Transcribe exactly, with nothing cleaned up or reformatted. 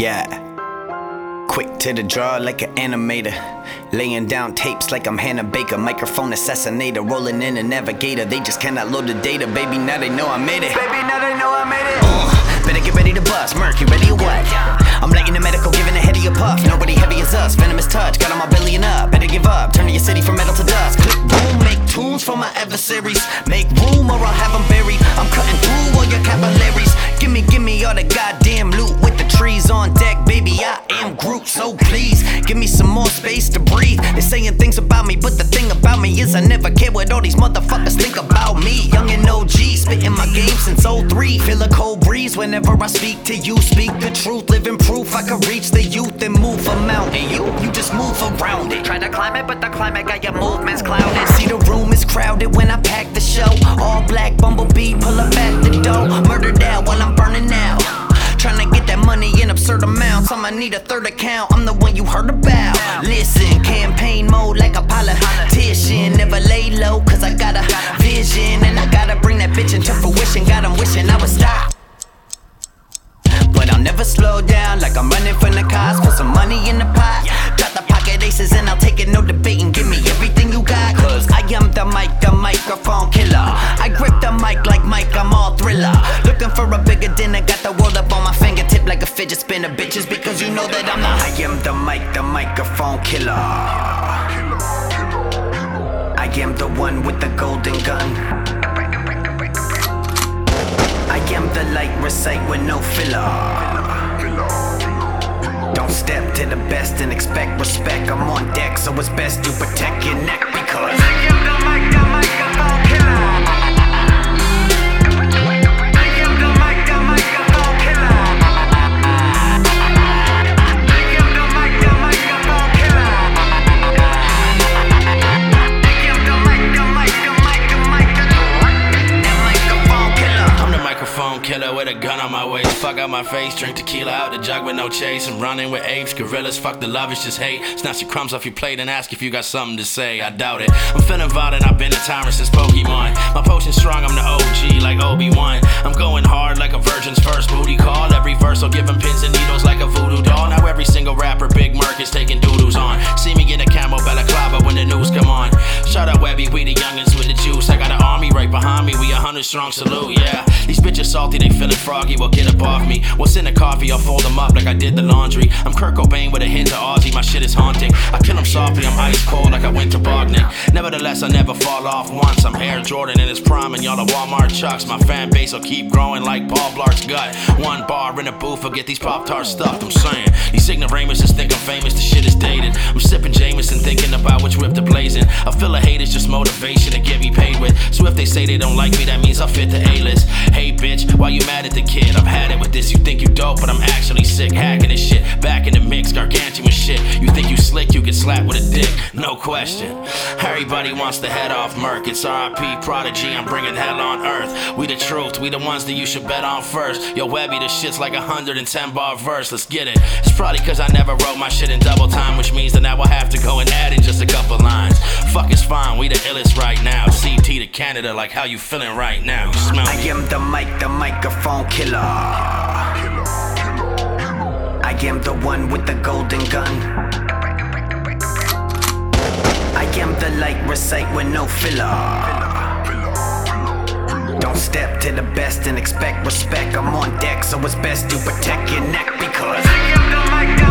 Yeah. Quick to the draw like an animator. Laying down tapes like I'm Hannah Baker. Microphone assassinator, rolling in a navigator. They just cannot load the data, baby, now they know I made it. Baby, now they know I made it. uh, Better get ready to bust, Merc, you ready or what? I'm lighting the medical, giving a head of your puff. Nobody heavy as us, venomous touch, got on my belly and up. Better give up, turning your city from metal to dust. Click boom, make tunes for my adversaries. Make room or I'll have them buried. I'm cutting through all your capillaries. Gimme, gimme all the goddamn loot with the trees on deck, baby, I am Groot. So please, give me some more space to breathe. They're saying things about me, but the thing about me is I never care what all these motherfuckers think about me. Young and O G, spitting my game since oh three. Feel a cold breeze whenever I speak to you. Speak the truth, living proof I could reach the youth and move a mountain. You, you just move around it. Try to climb it, but the climate got your movements clouded. See, the room is crowded when I pack the show. All black bumblebee, pull up at the door. Murdered out while I'm burning out. Tryna get that money in absurd amounts. I'ma need a third account, I'm the one you heard about. Listen, campaign mode like a politician. Never lay low cause I got a vision. And I gotta bring that bitch into fruition. Got 'em wishing I would stop, but I'll never slow down. Like I'm running from the cops, put some money in the pot. Drop the pocket aces and I'll take it, no debating. Give me everything you got, cause I am the mic, the microphone killer. I grip the mic like Mike, I'm all thriller. Looking for a bigger dinner, got the world up on my fingertip like a fidget spinner, bitches, because you know that I'm the I am the mic, the microphone killer. I am the one with the golden gun. I am the light, recite with no filler. Don't step to the best and expect respect. I'm on deck, so it's best you protect your neck, because I am the mic, the microphone killer. Killer with a gun on my waist, fuck out my face, drink tequila out the jug with no chase. I'm running with apes, gorillas, fuck the love, it's just hate. Snatch your crumbs off your plate and ask if you got something to say, I doubt it. I'm feeling violent, I've been a tyrant since Pokemon. My potion's strong, I'm the O G like Obi-Wan. I'm going hard like a virgin's first booty call. Every verse I'll give him pins and needles like a voodoo doll. Now every single rapper Big Merc is taking doodles on. See me in a camo balaclava when the news come on. Shout out Webby, we the youngins with the juice. I got an army right behind me, we a hundred strong, salute, yeah. These bitches salty, they feeling froggy, well get up off me. What's in the coffee, I'll fold them up like I did the laundry. I'm Kurt Cobain with a hint of Ozzy, my shit is haunting. I kill them softly, I'm ice cold like I went to Bognick. Nevertheless, I never fall off once. I'm Air Jordan in his prime and y'all are Walmart chucks. My fan base will keep growing like Paul Blart's gut. One bar in a booth, I'll get these Pop-Tarts stuffed, I'm saying. These ignoramuses think I'm famous, the shit is dated. I'm sipping Jameson, thinking about which whip to blazing. I feel a hate is just motivation to get me paid with. So if they say they don't like me, that means I fit the A-list. Hey bitch, why you mad at the kid? I've had it with this, you think you dope, but I'm actually sick. Hacking this shit, back in the mix, gargantuan shit. You think you slick, you get slapped with a dick, no question. Everybody wants the head off Merc. It's R I P Prodigy, I'm bringing hell on earth. We the truth, we the ones that you should bet on first. Yo Webby, this shit's like a one hundred ten bar verse, let's get it. It's probably cause I never wrote my shit in double time, which means that now I'll have to go and add in just a couple lines. Fuck, it's fine, we the illest right now. C T to Canada, like how you feeling right now? You smell me? I am the mic, the microphone killer. I am the one with the golden gun. I am the light, recite with no filler. Don't step to the best and expect respect. I'm on deck, so it's best to protect your neck, because I am the mic.